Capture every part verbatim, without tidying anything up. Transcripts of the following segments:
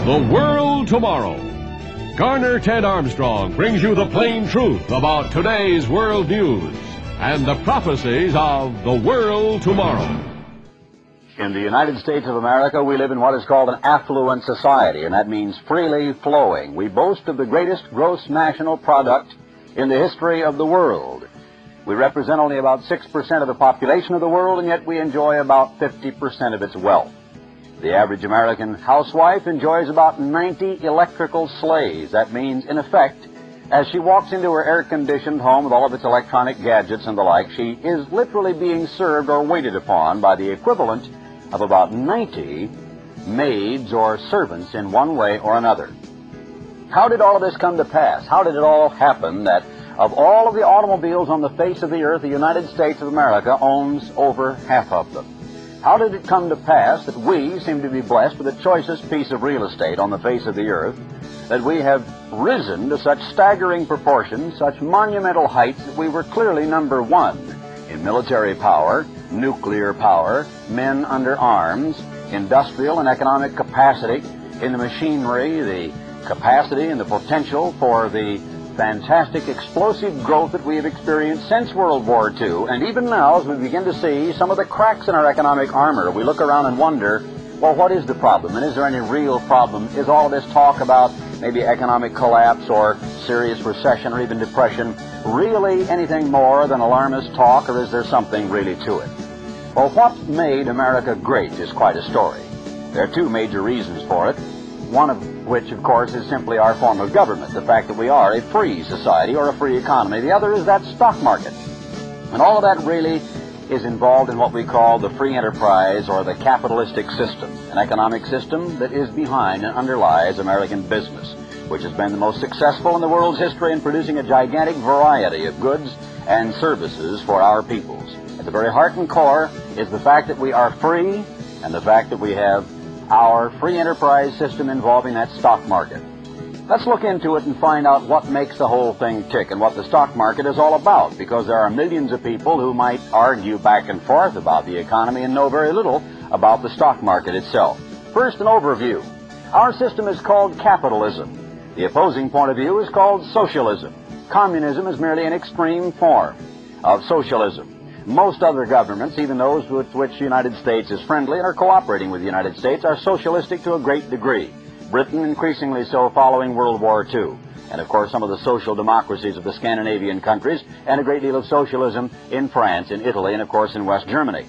The World Tomorrow. Garner Ted Armstrong brings you the plain truth about today's world news and the prophecies of the world tomorrow. In the United States of America, we live in what is called an affluent society, and that means freely flowing. We boast of the greatest gross national product in the history of the world. We represent only about six percent of the population of the world, and yet we enjoy about fifty percent of its wealth. The average American housewife enjoys about ninety electrical sleighs. That means, in effect, as she walks into her air-conditioned home with all of its electronic gadgets and the like, she is literally being served or waited upon by the equivalent of about ninety maids or servants in one way or another. How did all of this come to pass? How did it all happen that of all of the automobiles on the face of the earth, the United States of America owns over half of them? How did it come to pass that we seem to be blessed with the choicest piece of real estate on the face of the earth, that we have risen to such staggering proportions, such monumental heights, that we were clearly number one in military power, nuclear power, men under arms, industrial and economic capacity, in the machinery, the capacity and the potential for the fantastic explosive growth that we have experienced since World War Two, and even now as we begin to see some of the cracks in our economic armor, we look around and wonder, well, what is the problem, and is there any real problem? Is all of this talk about maybe economic collapse or serious recession or even depression really anything more than alarmist talk, or is there something really to it? Well, what made America great is quite a story. There are two major reasons for it, one of which, of course, is simply our form of government, the fact that we are a free society or a free economy. The other is that stock market. And all of that really is involved in what we call the free enterprise or the capitalistic system, an economic system that is behind and underlies American business, which has been the most successful in the world's history in producing a gigantic variety of goods and services for our peoples. At the very heart and core is the fact that we are free and the fact that we have our free enterprise system involving that stock market. Let's look into it and find out what makes the whole thing tick and what the stock market is all about, because there are millions of people who might argue back and forth about the economy and know very little about the stock market itself. First, an overview. Our system is called capitalism. The opposing point of view is called socialism. Communism is merely an extreme form of socialism. Most other governments, even those with which the United States is friendly and are cooperating with the United States, are socialistic to a great degree. Britain increasingly so following World War Two. And of course some of the social democracies of the Scandinavian countries, and a great deal of socialism in France, in Italy, and of course in West Germany.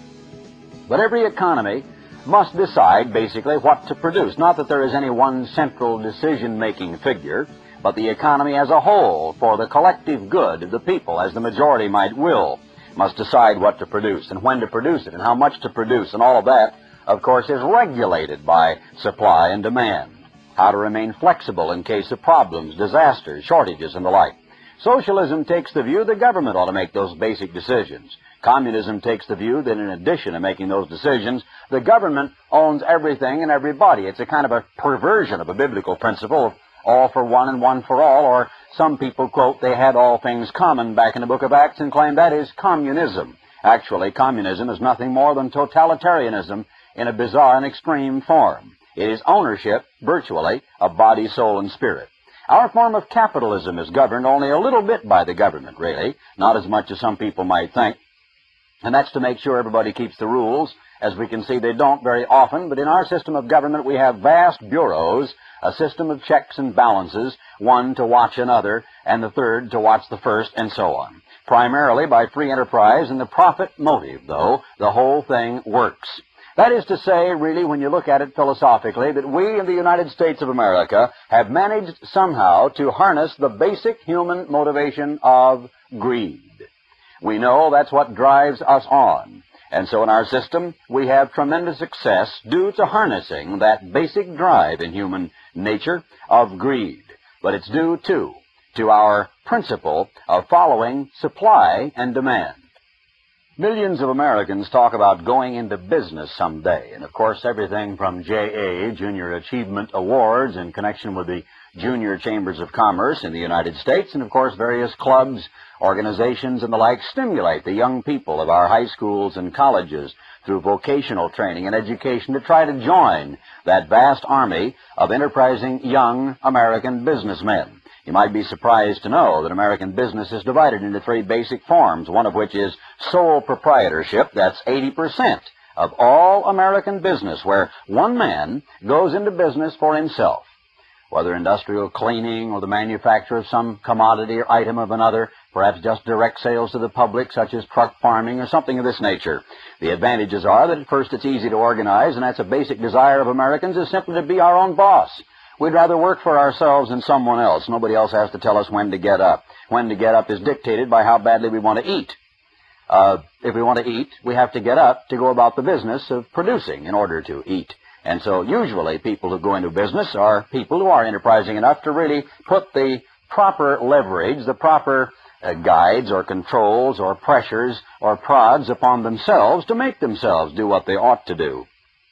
But every economy must decide basically what to produce. Not that there is any one central decision-making figure, but the economy as a whole, for the collective good of the people, as the majority might will, must decide what to produce and when to produce it and how much to produce, and all of that, of course, is regulated by supply and demand. How to remain flexible in case of problems, disasters, shortages, and the like. Socialism takes the view the government ought to make those basic decisions. Communism takes the view that in addition to making those decisions, the government owns everything and everybody. It's a kind of a perversion of a biblical principle of all for one and one for all, or some people quote, they had all things common back in the book of Acts and claim that is communism. Actually, communism is nothing more than totalitarianism in a bizarre and extreme form. It is ownership, virtually, of body, soul, and spirit. Our form of capitalism is governed only a little bit by the government, really, not as much as some people might think. And that's to make sure everybody keeps the rules. As we can see, they don't very often, but in our system of government we have vast bureaus, a system of checks and balances, one to watch another, and the third to watch the first, and so on. Primarily by free enterprise and the profit motive, though, the whole thing works. That is to say, really, when you look at it philosophically, that we in the United States of America have managed somehow to harness the basic human motivation of greed. We know that's what drives us on. And so in our system, we have tremendous success due to harnessing that basic drive in human nature of greed. But it's due, too, to our principle of following supply and demand. Millions of Americans talk about going into business someday, and of course everything from J A, Junior Achievement Awards, in connection with the Junior Chambers of Commerce in the United States, and of course various clubs, organizations, and the like stimulate the young people of our high schools and colleges through vocational training and education to try to join that vast army of enterprising young American businessmen. You might be surprised to know that American business is divided into three basic forms, one of which is sole proprietorship. That's eighty percent of all American business, where one man goes into business for himself, whether industrial cleaning or the manufacture of some commodity or item of another, perhaps just direct sales to the public, such as truck farming or something of this nature. The advantages are that at first it's easy to organize, and that's a basic desire of Americans, is simply to be our own boss. We'd rather work for ourselves than someone else. Nobody else has to tell us when to get up. When to get up is dictated by how badly we want to eat. Uh, if we want to eat, we have to get up to go about the business of producing in order to eat. And so usually people who go into business are people who are enterprising enough to really put the proper leverage, the proper uh, guides or controls or pressures or prods upon themselves to make themselves do what they ought to do.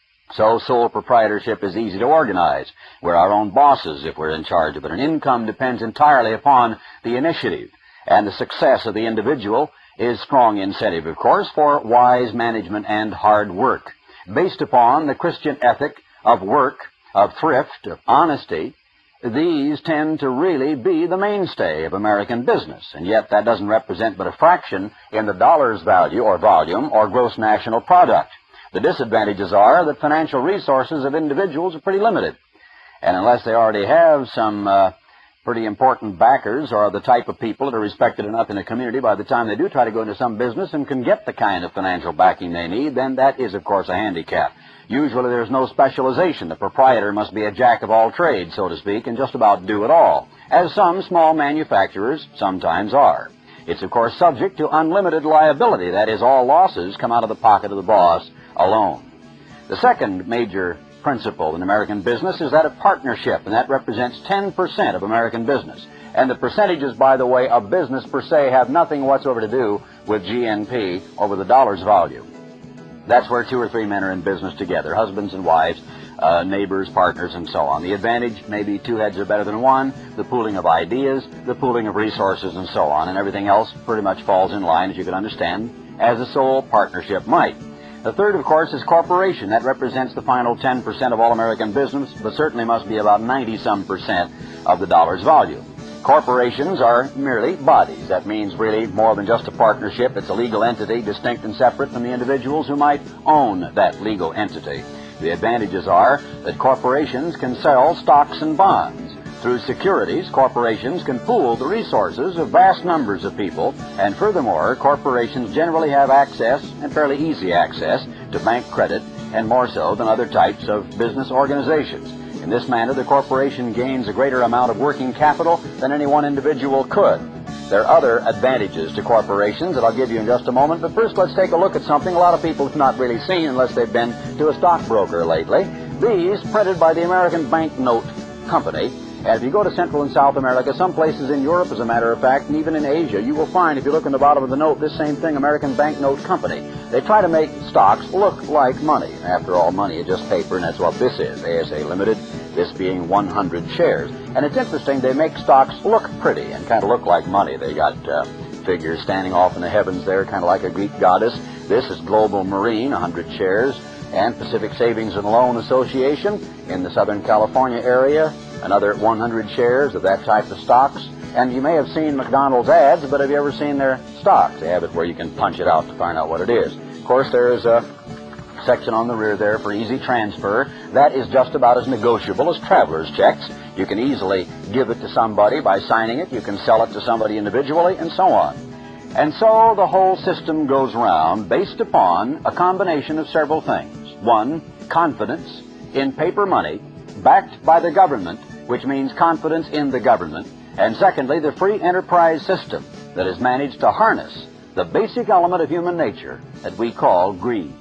So sole proprietorship is easy to organize. We're our own bosses if we're in charge of it. And income depends entirely upon the initiative. And the success of the individual is strong incentive, of course, for wise management and hard work. Based upon the Christian ethic of work, of thrift, of honesty, these tend to really be the mainstay of American business. And yet that doesn't represent but a fraction in the dollar's value or volume or gross national product. The disadvantages are that financial resources of individuals are pretty limited. And unless they already have some uh, pretty important backers or the type of people that are respected enough in a community, by the time they do try to go into some business and can get the kind of financial backing they need, then that is, of course, a handicap. Usually there's no specialization. The proprietor must be a jack of all trades, so to speak, and just about do it all, as some small manufacturers sometimes are. It's, of course, subject to unlimited liability. That is, all losses come out of the pocket of the boss alone. The second major principle in American business is that of partnership, and that represents ten percent of American business. And the percentages, by the way, of business per se have nothing whatsoever to do with G N P or with the dollar's value. That's where two or three men are in business together, husbands and wives, uh, neighbors, partners, and so on. The advantage, maybe two heads are better than one, the pooling of ideas, the pooling of resources, and so on, and everything else pretty much falls in line, as you can understand, as a sole partnership might. The third, of course, is corporation. That represents the final ten percent of all American business, but certainly must be about ninety-some percent of the dollar's value. Corporations are merely bodies. That means really more than just a partnership. It's a legal entity distinct and separate from the individuals who might own that legal entity. The advantages are that corporations can sell stocks and bonds. Through securities, corporations can pool the resources of vast numbers of people, and furthermore, corporations generally have access, and fairly easy access, to bank credit, and more so than other types of business organizations. In this manner, the corporation gains a greater amount of working capital than any one individual could. There are other advantages to corporations that I'll give you in just a moment, but first let's take a look at something a lot of people have not really seen unless they've been to a stockbroker lately. These, printed by the American Banknote Company. And if you go to Central and South America, some places in Europe, as a matter of fact, and even in Asia, you will find, if you look in the bottom of the note, this same thing, American Banknote Company. They try to make stocks look like money. After all, money is just paper, and that's what this is, A S A Limited, this being one hundred shares. And it's interesting, they make stocks look pretty and kind of look like money. They got uh, figures standing off in the heavens there, kind of like a Greek goddess. This is Global Marine, one hundred shares, and Pacific Savings and Loan Association in the Southern California area, another one hundred shares of that type of stocks. And you may have seen McDonald's ads, but have you ever seen their stocks? They have it where you can punch it out to find out what it is. Of course, there's a section on the rear there for easy transfer. That is just about as negotiable as traveler's checks. You can easily give it to somebody by signing it. You can sell it to somebody individually, and so on. And so the whole system goes round based upon a combination of several things. One, confidence in paper money backed by the government, which means confidence in the government. And secondly, the free enterprise system that has managed to harness the basic element of human nature that we call greed.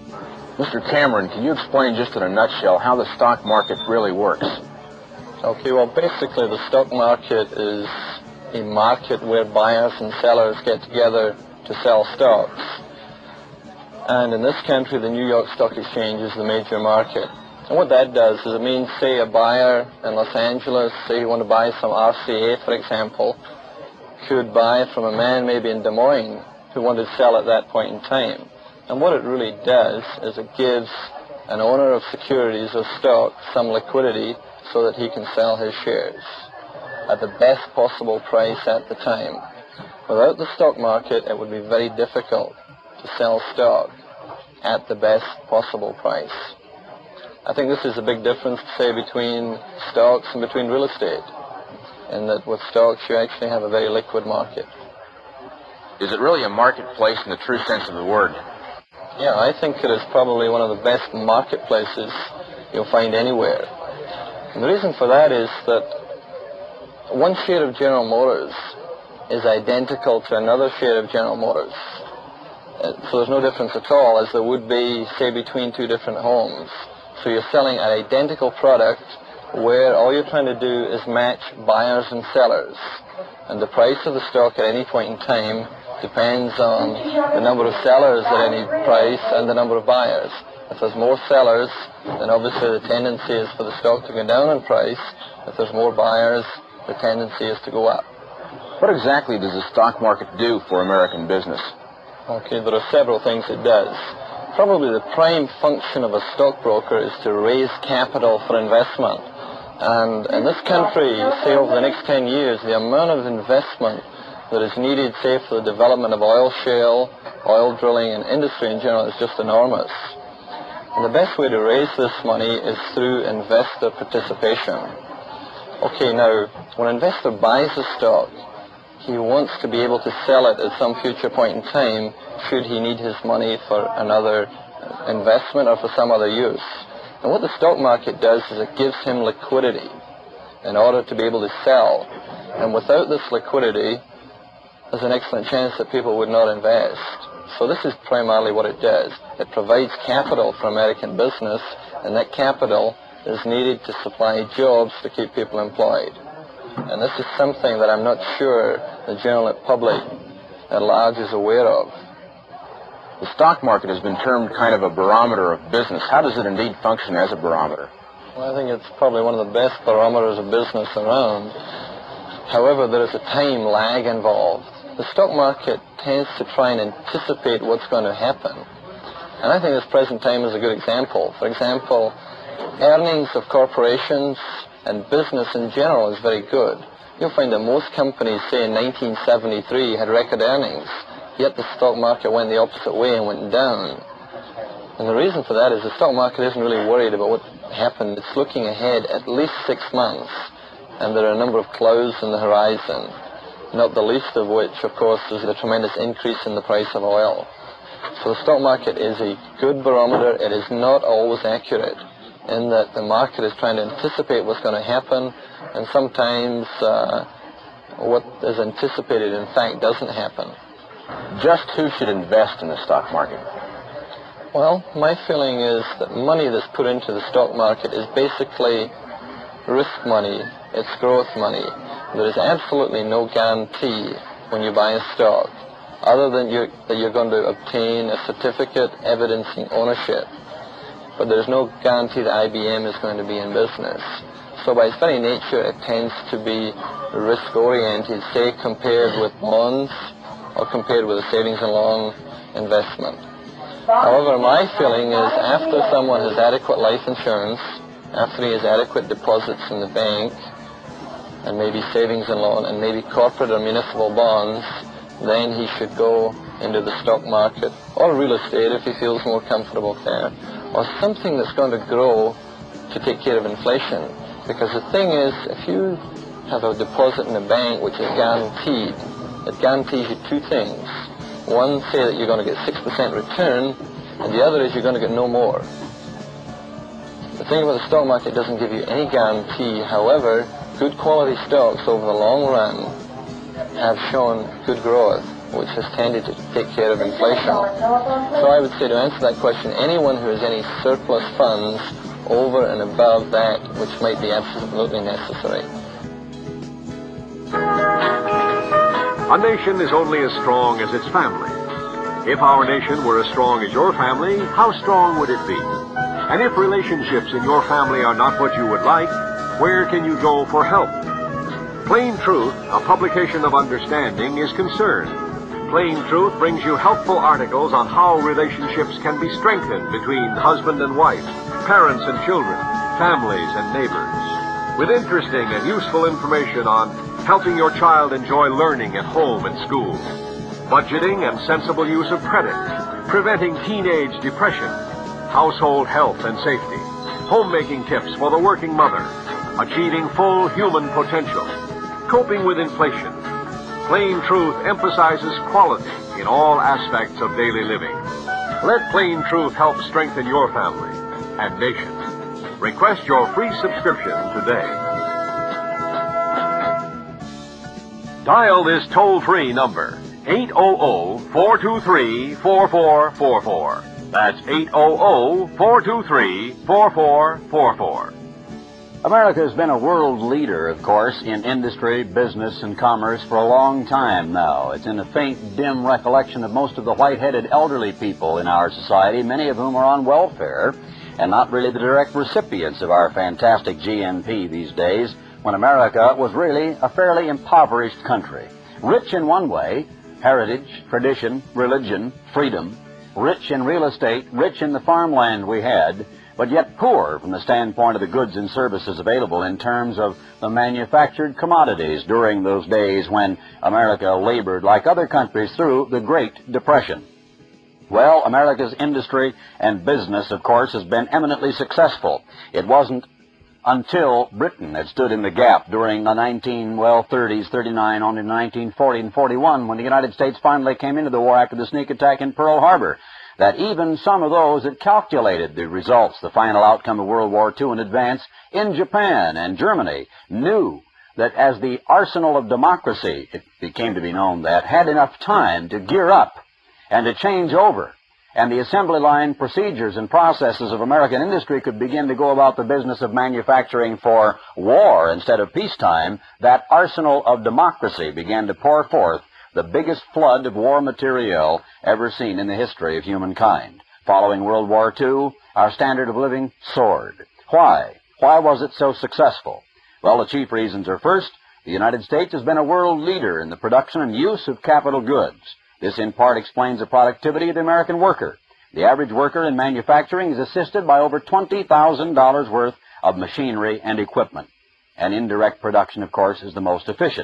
Mister Cameron, can you explain just in a nutshell how the stock market really works? Okay, well, basically the stock market is a market where buyers and sellers get together to sell stocks. And in this country, the New York Stock Exchange is the major market. And what that does is it means, say, a buyer in Los Angeles, say you want to buy some R C A, for example, could buy from a man maybe in Des Moines who wanted to sell at that point in time. And what it really does is it gives an owner of securities or stock some liquidity so that he can sell his shares at the best possible price at the time. Without the stock market, it would be very difficult to sell stock at the best possible price. I think this is a big difference, say, between stocks and between real estate, in that with stocks you actually have a very liquid market. Is it really a marketplace in the true sense of the word? Yeah, I think it is probably one of the best marketplaces you'll find anywhere. And the reason for that is that one share of General Motors is identical to another share of General Motors. Uh, so there's no difference at all, as there would be, say, between two different homes. So you're selling an identical product where all you're trying to do is match buyers and sellers. And the price of the stock at any point in time depends on the number of sellers at any price and the number of buyers. If there's more sellers, then obviously the tendency is for the stock to go down in price. If there's more buyers, the tendency is to go up. What exactly does the stock market do for American business? Okay, there are several things it does. Probably the prime function of a stockbroker is to raise capital for investment. And in this country, say over the next ten years, the amount of investment that is needed, say, for the development of oil shale, oil drilling, and industry in general is just enormous. And the best way to raise this money is through investor participation. Okay, now, when an investor buys a stock, he wants to be able to sell it at some future point in time should he need his money for another investment or for some other use. And what the stock market does is it gives him liquidity in order to be able to sell. And without this liquidity, there's an excellent chance that people would not invest. So this is primarily what it does. It provides capital for American business, and that capital is needed to supply jobs to keep people employed. And this is something that I'm not sure the general public at large is aware of. The stock market has been termed kind of a barometer of business. How does it indeed function as a barometer? Well, I think it's probably one of the best barometers of business around. However, there is a time lag involved. The stock market tends to try and anticipate what's going to happen. And I think this present time is a good example. For example, earnings of corporations and business in general is very good. You'll find that most companies, say in nineteen seventy-three, had record earnings, yet the stock market went the opposite way and went down. And the reason for that is the stock market isn't really worried about what happened. It's looking ahead at least six months, and there are a number of clouds in the horizon, not the least of which, of course, is the tremendous increase in the price of oil. So the stock market is a good barometer. It is not always accurate, in that the market is trying to anticipate what's going to happen, and sometimes uh, what is anticipated, in fact, doesn't happen. Just who should invest in the stock market? Well, my feeling is that money that's put into the stock market is basically risk money. It's growth money. There is absolutely no guarantee when you buy a stock, other than you're, that you're going to obtain a certificate evidencing ownership. But there's no guarantee that I B M is going to be in business. So by its very nature, it tends to be risk-oriented, say, compared with bonds or compared with a savings and loan investment. However, my feeling is after someone has adequate life insurance, after he has adequate deposits in the bank, and maybe savings and loan, and maybe corporate or municipal bonds, then he should go into the stock market or real estate if he feels more comfortable there, or something that's going to grow to take care of inflation. Because the thing is, if you have a deposit in a bank which is guaranteed, it guarantees you two things. One, say that you're going to get six percent return, and the other is you're going to get no more. The thing about the stock market, it doesn't give you any guarantee. However, good quality stocks over the long run have shown good growth, which has tended to take care of inflation. So I would say, to answer that question, anyone who has any surplus funds over and above that which might be absolutely necessary. A nation is only as strong as its family. If our nation were as strong as your family, how strong would it be? And if relationships in your family are not what you would like, where can you go for help? Plain Truth, a publication of understanding, is concerned. Plain Truth brings you helpful articles on how relationships can be strengthened between husband and wife, parents and children, families and neighbors, with interesting and useful information on helping your child enjoy learning at home and school, budgeting and sensible use of credit, preventing teenage depression, household health and safety, homemaking tips for the working mother, achieving full human potential, coping with inflation. Plain Truth emphasizes quality in all aspects of daily living. Let Plain Truth help strengthen your family and nation. Request your free subscription today. Dial this toll-free number, eight hundred, four two three, four four four four. That's eight hundred, four two three, four four four four. America has been a world leader, of course, in industry, business, and commerce for a long time now. It's in the faint, dim recollection of most of the white-headed elderly people in our society, many of whom are on welfare and not really the direct recipients of our fantastic G N P these days, when America was really a fairly impoverished country. Rich in one way, heritage, tradition, religion, freedom, rich in real estate, rich in the farmland we had, but yet poor from the standpoint of the goods and services available in terms of the manufactured commodities during those days when America labored like other countries through the Great Depression. Well, America's industry and business, of course, has been eminently successful. It wasn't until Britain had stood in the gap during the nineteen, well, thirties, thirty-nine, on to nineteen forty and forty-one, when the United States finally came into the war after the sneak attack in Pearl Harbor, that even some of those that calculated the results, the final outcome of World War Two in advance, in Japan and Germany, knew that as the arsenal of democracy, it became to be known that, had enough time to gear up and to change over, and the assembly line procedures and processes of American industry could begin to go about the business of manufacturing for war instead of peacetime, that arsenal of democracy began to pour forth the biggest flood of war material ever seen in the history of humankind. Following World War Two, our standard of living soared. Why? Why was it so successful? Well, the chief reasons are, first, the United States has been a world leader in the production and use of capital goods. This in part explains the productivity of the American worker. The average worker in manufacturing is assisted by over twenty thousand dollars worth of machinery and equipment. And indirect production, of course, is the most efficient.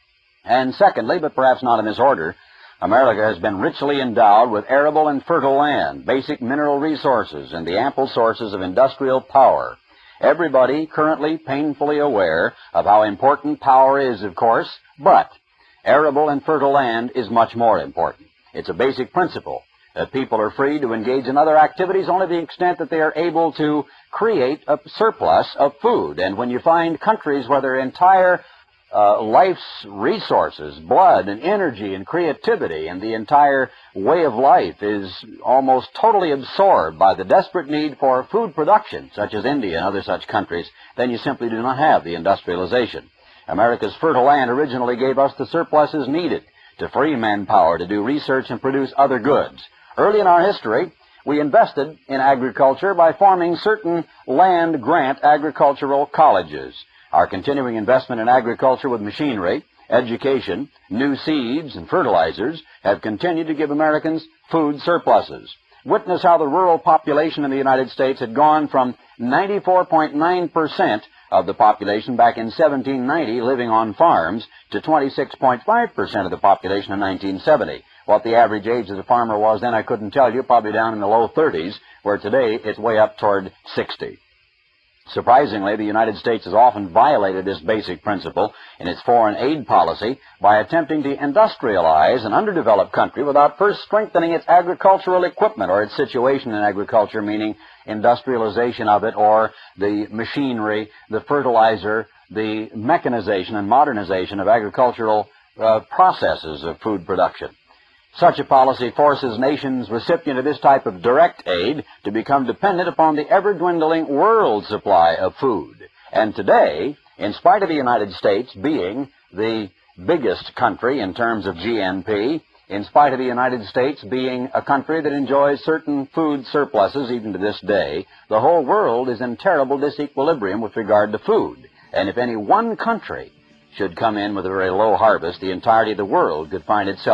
And secondly, but perhaps not in this order, America has been richly endowed with arable and fertile land, basic mineral resources, and the ample sources of industrial power. Everybody currently painfully aware of how important power is, of course, but arable and fertile land is much more important. It's a basic principle that people are free to engage in other activities only to the extent that they are able to create a surplus of food. And when you find countries where their entire Uh, life's resources, blood and energy and creativity and the entire way of life is almost totally absorbed by the desperate need for food production, such as India and other such countries, then you simply do not have the industrialization. America's fertile land originally gave us the surpluses needed to free manpower to do research and produce other goods. Early in our history, we invested in agriculture by forming certain land-grant agricultural colleges. Our continuing investment in agriculture with machinery, education, new seeds, and fertilizers have continued to give Americans food surpluses. Witness how the rural population in the United States had gone from ninety-four point nine percent of the population back in seventeen ninety living on farms to twenty-six point five percent of the population in nineteen seventy. What the average age of the farmer was then, I couldn't tell you, probably down in the low thirties, where today it's way up toward sixty. Surprisingly, the United States has often violated this basic principle in its foreign aid policy by attempting to industrialize an underdeveloped country without first strengthening its agricultural equipment or its situation in agriculture, meaning industrialization of it or the machinery, the fertilizer, the mechanization and modernization of agricultural uh, processes of food production. Such a policy forces nations recipient of this type of direct aid to become dependent upon the ever-dwindling world supply of food. And today, in spite of the United States being the biggest country in terms of G N P, in spite of the United States being a country that enjoys certain food surpluses even to this day, the whole world is in terrible disequilibrium with regard to food. And if any one country should come in with a very low harvest, the entirety of the world could find itself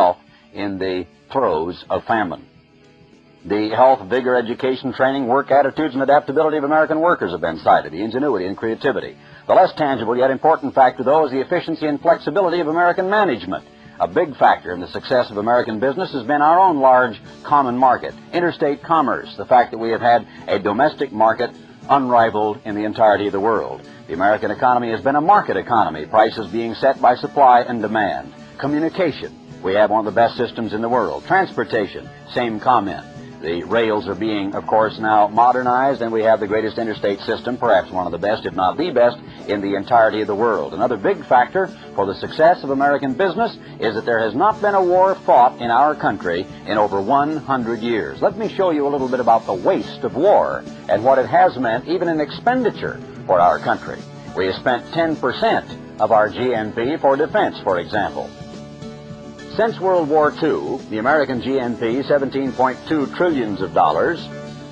in the throes of famine. The health, vigor, education, training, work attitudes, and adaptability of American workers have been cited, the ingenuity and creativity. The less tangible yet important factor, though, is the efficiency and flexibility of American management. A big factor in the success of American business has been our own large common market, interstate commerce, the fact that we have had a domestic market unrivaled in the entirety of the world. The American economy has been a market economy, prices being set by supply and demand. Communication, we have one of the best systems in the world. Transportation, same comment. The rails are being, of course, now modernized, and we have the greatest interstate system, perhaps one of the best, if not the best, in the entirety of the world. Another big factor for the success of American business is that there has not been a war fought in our country in over one hundred years. Let me show you a little bit about the waste of war and what it has meant, even in expenditure, for our country. We have spent ten percent of our G N P for defense, for example. Since World War Two, the American G N P, seventeen point two trillions of dollars,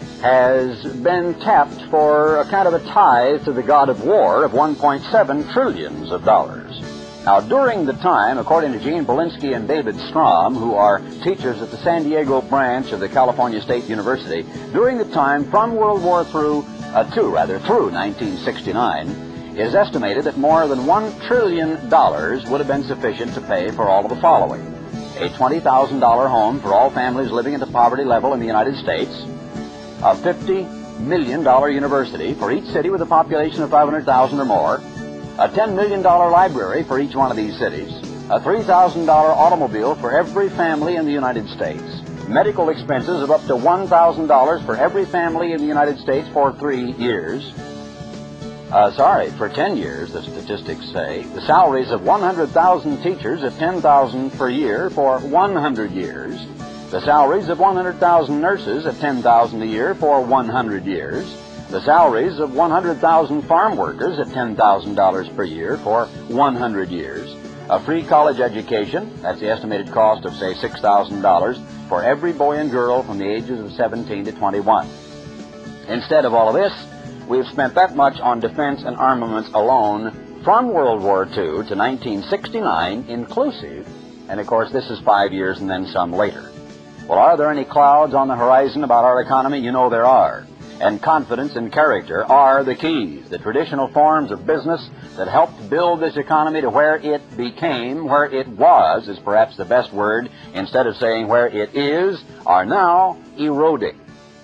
has been tapped for a kind of a tithe to the god of war of one point seven trillions of dollars. Now, during the time, according to Gene Belinsky and David Strom, who are teachers at the San Diego branch of the California State University, during the time from World War through, uh, two, rather, through nineteen sixty-nine, it is estimated that more than one trillion dollars would have been sufficient to pay for all of the following: a twenty thousand dollar home for all families living at the poverty level in the United States, a fifty million dollar university for each city with a population of five hundred thousand or more, a ten million dollar library for each one of these cities, a three thousand dollar automobile for every family in the United States, medical expenses of up to one thousand dollars for every family in the United States for three years, Uh, sorry, for ten years, the statistics say, the salaries of one hundred thousand teachers at ten thousand dollars per year for one hundred years, the salaries of one hundred thousand nurses at ten thousand dollars a year for one hundred years, the salaries of one hundred thousand farm workers at ten thousand dollars per year for one hundred years, a free college education, that's the estimated cost of, say, six thousand dollars for every boy and girl from the ages of seventeen to twenty-one. Instead of all of this, we've spent that much on defense and armaments alone from World War Two to nineteen sixty-nine inclusive, and of course this is five years and then some later. Well, are there any clouds on the horizon about our economy? You know there are. And confidence and character are the keys. The traditional forms of business that helped build this economy to where it became, where it was, is perhaps the best word, instead of saying where it is, are now eroding.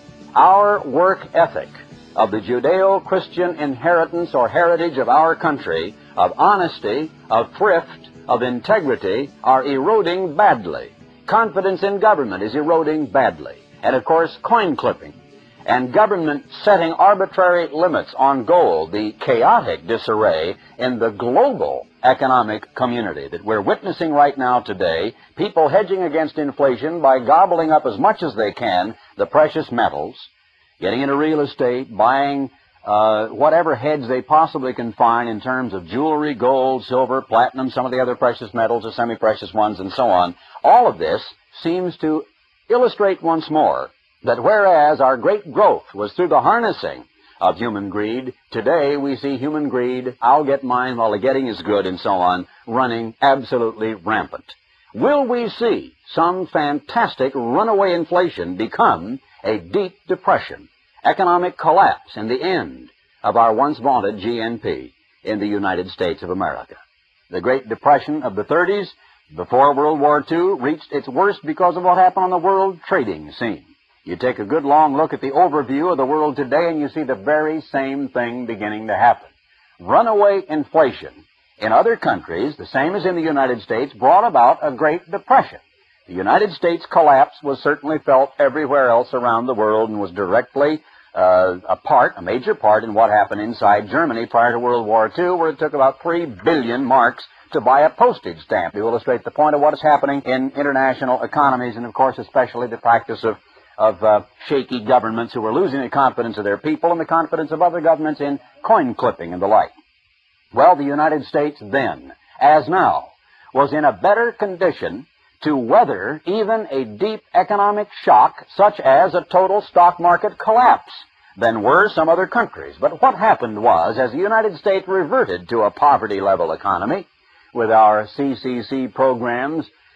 Our work ethic of the Judeo-Christian inheritance or heritage of our country, of honesty, of thrift, of integrity, are eroding badly. Confidence in government is eroding badly. And, of course, coin clipping and government setting arbitrary limits on gold, the chaotic disarray in the global economic community that we're witnessing right now today, people hedging against inflation by gobbling up as much as they can the precious metals, getting into real estate, buying uh, whatever heads they possibly can find in terms of jewelry, gold, silver, platinum, some of the other precious metals, the semi-precious ones, and so on. All of this seems to illustrate once more that whereas our great growth was through the harnessing of human greed, today we see human greed, I'll get mine while the getting is good, and so on, running absolutely rampant. Will we see some fantastic runaway inflation become a deep depression, economic collapse, and the end of our once vaunted G N P in the United States of America? The Great Depression of the thirties, before World War Two, reached its worst because of what happened on the world trading scene. You take a good long look at the overview of the world today and you see the very same thing beginning to happen. Runaway inflation in other countries, the same as in the United States, brought about a Great Depression. The United States collapse was certainly felt everywhere else around the world and was directly uh, a part, a major part in what happened inside Germany prior to World War Two, where it took about three billion marks to buy a postage stamp to illustrate the point of what is happening in international economies and, of course, especially the practice of, of uh, shaky governments who are losing the confidence of their people and the confidence of other governments in coin clipping and the like. Well, the United States then, as now, was in a better condition to weather even a deep economic shock such as a total stock market collapse than were some other countries. But what happened was, as the United States reverted to a poverty-level economy with our C C C programs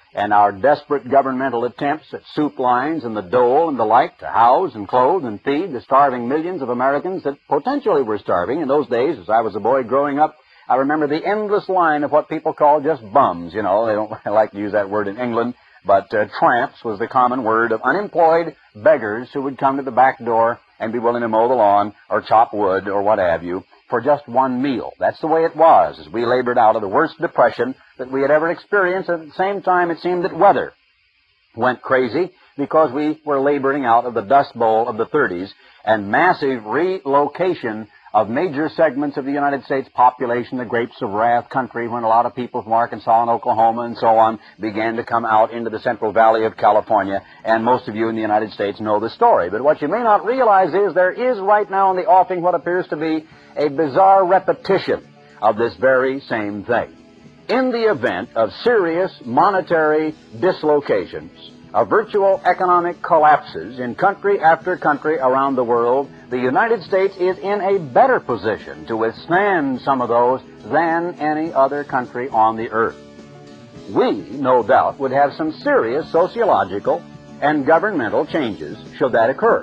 and our desperate governmental attempts at soup lines and the dole and the like to house and clothe and feed the starving millions of Americans that potentially were starving. In those days, as I was a boy growing up, I remember the endless line of what people call just bums. You know, they don't like to use that word in England, but uh, tramps was the common word of unemployed beggars who would come to the back door and be willing to mow the lawn or chop wood or what have you for just one meal. That's the way it was as we labored out of the worst depression that we had ever experienced. At the same time, it seemed that weather went crazy because we were laboring out of the Dust Bowl of the thirties and massive relocation of major segments of the United States population, the Grapes of Wrath country, when a lot of people from Arkansas and Oklahoma and so on began to come out into the Central Valley of California, and most of you in the United States know the story. But what you may not realize is there is right now in the offing what appears to be a bizarre repetition of this very same thing. In the event of serious monetary dislocations, of virtual economic collapses in country after country around the world, the United States is in a better position to withstand some of those than any other country on the earth. We, no doubt, would have some serious sociological and governmental changes should that occur.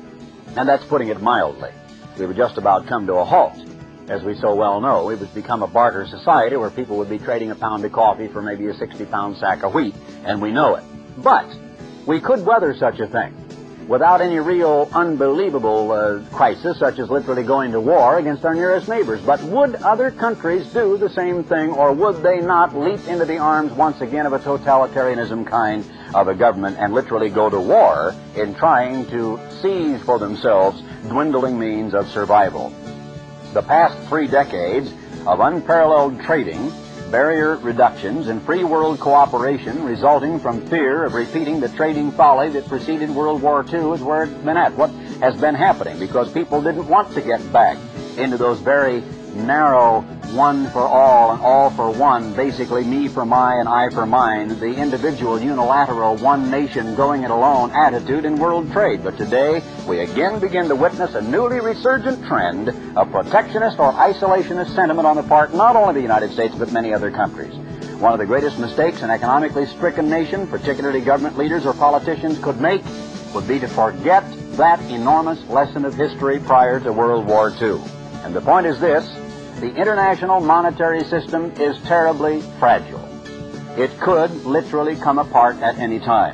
And that's putting it mildly. We would just about come to a halt. As we so well know, it would become a barter society where people would be trading a pound of coffee for maybe a sixty-pound sack of wheat, and we know it. But we could weather such a thing without any real unbelievable uh, crisis, such as literally going to war against our nearest neighbors. But would other countries do the same thing, or would they not leap into the arms once again of a totalitarianism kind of a government and literally go to war in trying to seize for themselves dwindling means of survival? The past three decades of unparalleled trading, barrier reductions, and free world cooperation resulting from fear of repeating the trading folly that preceded World War Two is where it's been at, what has been happening, because people didn't want to get back into those very narrow one for all and all for one, basically me for my and I for mine, the individual, unilateral, one nation, going it alone attitude in world trade. But today, we again begin to witness a newly resurgent trend of protectionist or isolationist sentiment on the part not only of the United States, but many other countries. One of the greatest mistakes an economically stricken nation, particularly government leaders or politicians, could make would be to forget that enormous lesson of history prior to World War Two. And the point is this: the international monetary system is terribly fragile. It could literally come apart at any time.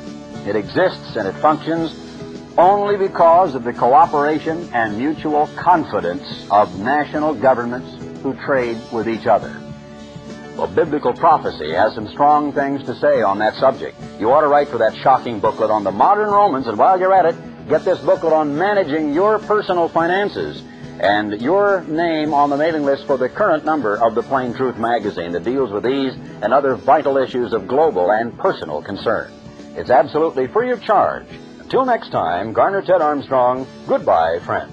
It exists and it functions only because of the cooperation and mutual confidence of national governments who trade with each other. Well, biblical prophecy has some strong things to say on that subject. You ought to write for that shocking booklet on the modern Romans, and while you're at it, get this booklet on managing your personal finances, and your name on the mailing list for the current number of the Plain Truth magazine that deals with these and other vital issues of global and personal concern. It's absolutely free of charge. Until next time, Garner Ted Armstrong, goodbye, friends.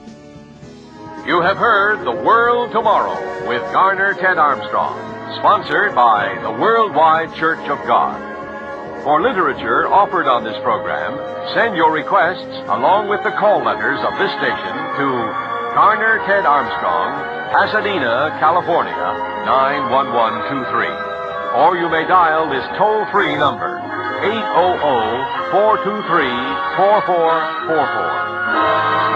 You have heard The World Tomorrow with Garner Ted Armstrong, sponsored by the Worldwide Church of God. For literature offered on this program, send your requests along with the call letters of this station to Garner Ted Armstrong, Pasadena, California, nine one one two three. Or you may dial this toll-free number, eight hundred, four two three, four four four four.